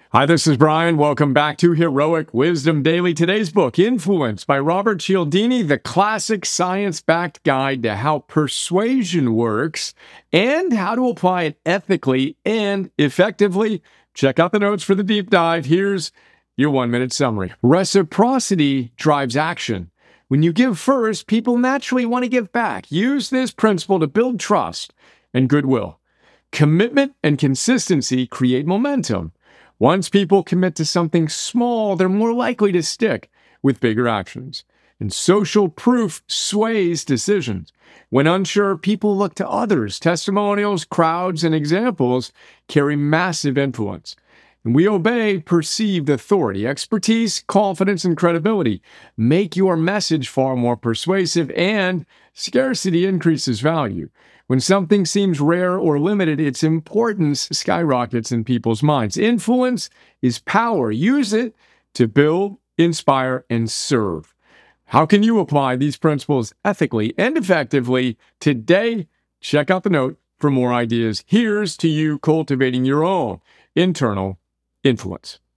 Hi, this is Brian. Welcome back to Heroic Wisdom Daily. Today's book, Influence by Robert Cialdini, the classic science-backed guide to how persuasion works and how to apply it ethically and effectively. Check out the notes for the deep dive. Here's your 1-minute summary. Reciprocity drives action. When you give first, people naturally want to give back. Use this principle to build trust and goodwill. Commitment and consistency create momentum. Once people commit to something small, they're more likely to stick with bigger actions. And social proof sways decisions. When unsure, people look to others. Testimonials, crowds, and examples carry massive influence. And we obey perceived authority. Expertise, confidence, and credibility make your message far more persuasive, and scarcity increases value. When something seems rare or limited, its importance skyrockets in people's minds. Influence is power. Use it to build, inspire, and serve. How can you apply these principles ethically and effectively today? Check out the note for more ideas. Here's to you cultivating your own internal influence.